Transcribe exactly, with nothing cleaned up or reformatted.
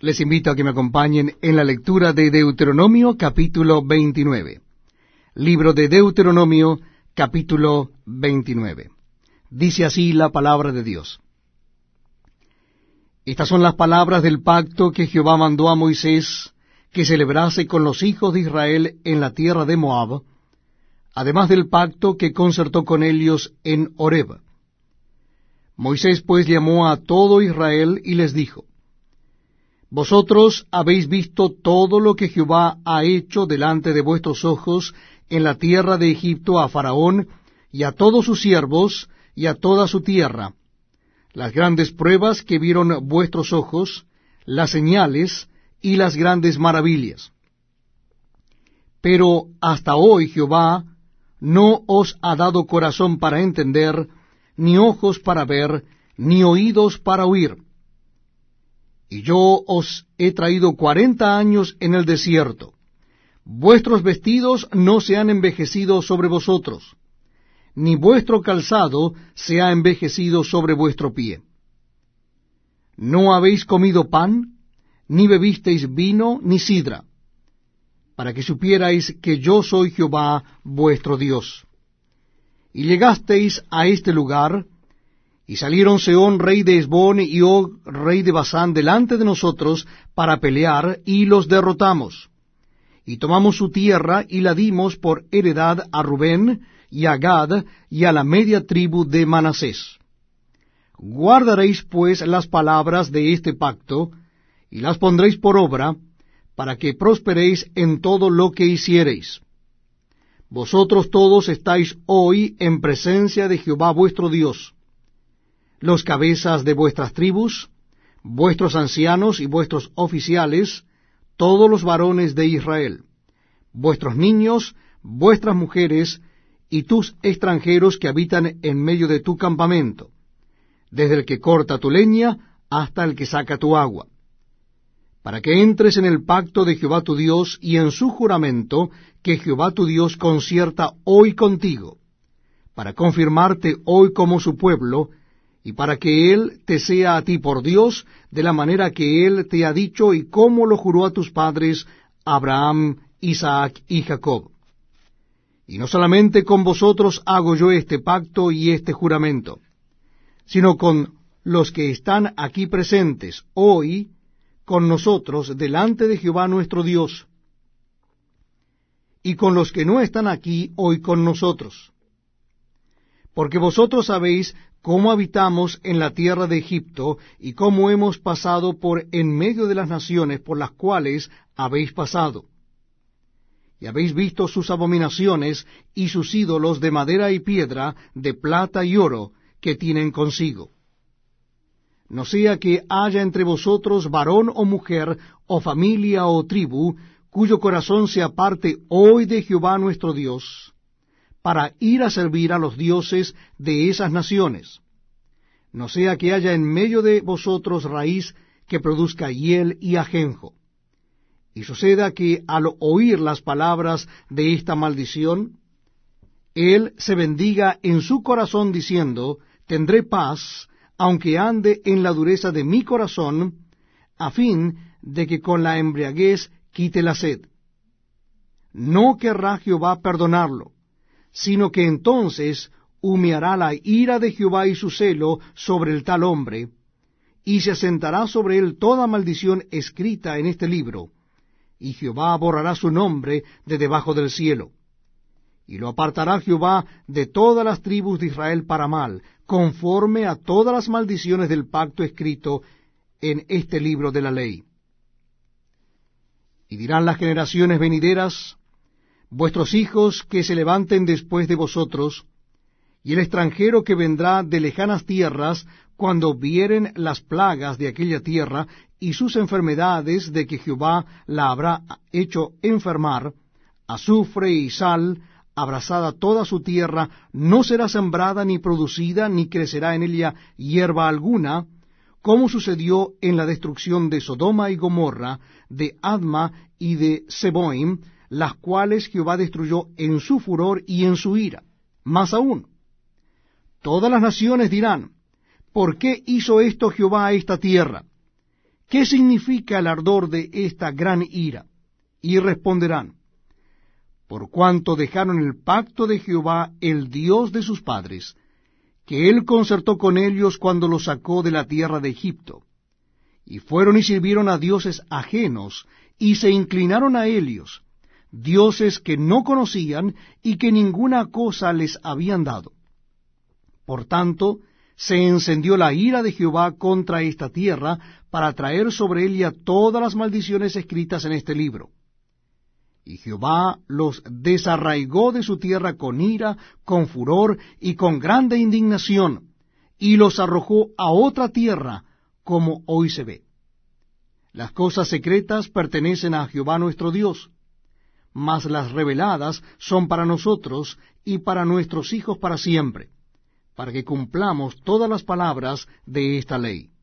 Les invito a que me acompañen en la lectura de Deuteronomio capítulo veintinueve. Libro de Deuteronomio capítulo veintinueve. Dice así la palabra de Dios. Estas son las palabras del pacto que Jehová mandó a Moisés que celebrase con los hijos de Israel en la tierra de Moab, además del pacto que concertó con ellos en Horeb. Moisés pues llamó a todo Israel y les dijo: Vosotros habéis visto todo lo que Jehová ha hecho delante de vuestros ojos en la tierra de Egipto a Faraón y a todos sus siervos y a toda su tierra, las grandes pruebas que vieron vuestros ojos, las señales y las grandes maravillas. Pero hasta hoy Jehová no os ha dado corazón para entender, ni ojos para ver, ni oídos para oír. Y yo os he traído cuarenta años en el desierto. Vuestros vestidos no se han envejecido sobre vosotros, ni vuestro calzado se ha envejecido sobre vuestro pie. No habéis comido pan, ni bebisteis vino, ni sidra, para que supierais que yo soy Jehová vuestro Dios. Y llegasteis a este lugar, y salieron Sehón rey de Hesbón y Og rey de Basán delante de nosotros para pelear, y los derrotamos. Y tomamos su tierra, y la dimos por heredad a Rubén, y a Gad, y a la media tribu de Manasés. Guardaréis pues las palabras de este pacto, y las pondréis por obra, para que prosperéis en todo lo que hiciereis. Vosotros todos estáis hoy en presencia de Jehová vuestro Dios, los cabezas de vuestras tribus, vuestros ancianos y vuestros oficiales, todos los varones de Israel, vuestros niños, vuestras mujeres, y tus extranjeros que habitan en medio de tu campamento, desde el que corta tu leña hasta el que saca tu agua, para que entres en el pacto de Jehová tu Dios y en su juramento que Jehová tu Dios concierta hoy contigo, para confirmarte hoy como su pueblo, y para que Él te sea a ti por Dios, de la manera que Él te ha dicho y como lo juró a tus padres, Abraham, Isaac y Jacob. Y no solamente con vosotros hago yo este pacto y este juramento, sino con los que están aquí presentes hoy, con nosotros delante de Jehová nuestro Dios, y con los que no están aquí hoy con nosotros. Porque vosotros sabéis cómo habitamos en la tierra de Egipto, y cómo hemos pasado por en medio de las naciones por las cuales habéis pasado. Y habéis visto sus abominaciones y sus ídolos de madera y piedra, de plata y oro, que tienen consigo. No sea que haya entre vosotros varón o mujer, o familia o tribu, cuyo corazón se aparte hoy de Jehová nuestro Dios, para ir a servir a los dioses de esas naciones. No sea que haya en medio de vosotros raíz que produzca hiel y ajenjo. Y suceda que al oír las palabras de esta maldición, él se bendiga en su corazón diciendo: tendré paz, aunque ande en la dureza de mi corazón, a fin de que con la embriaguez quite la sed. No querrá Jehová perdonarlo, sino que entonces humeará la ira de Jehová y su celo sobre el tal hombre, y se asentará sobre él toda maldición escrita en este libro, y Jehová borrará su nombre de debajo del cielo. Y lo apartará Jehová de todas las tribus de Israel para mal, conforme a todas las maldiciones del pacto escrito en este libro de la ley. Y dirán las generaciones venideras: vuestros hijos que se levanten después de vosotros, y el extranjero que vendrá de lejanas tierras, cuando vieren las plagas de aquella tierra y sus enfermedades de que Jehová la habrá hecho enfermar, azufre y sal, abrasada toda su tierra, no será sembrada ni producida, ni crecerá en ella hierba alguna, como sucedió en la destrucción de Sodoma y Gomorra, de Adma y de Zeboim, las cuales Jehová destruyó en su furor y en su ira. Más aún, todas las naciones dirán: ¿por qué hizo esto Jehová a esta tierra? ¿qué significa el ardor de esta gran ira? Y responderán, por cuanto dejaron el pacto de Jehová, el Dios de sus padres, que él concertó con ellos cuando los sacó de la tierra de Egipto, y fueron y sirvieron a dioses ajenos, y se inclinaron a ellos, dioses que no conocían y que ninguna cosa les habían dado. Por tanto, se encendió la ira de Jehová contra esta tierra, para traer sobre ella todas las maldiciones escritas en este libro. Y Jehová los desarraigó de su tierra con ira, con furor y con grande indignación, y los arrojó a otra tierra, como hoy se ve. Las cosas secretas pertenecen a Jehová nuestro Dios, mas las reveladas son para nosotros y para nuestros hijos para siempre, para que cumplamos todas las palabras de esta ley.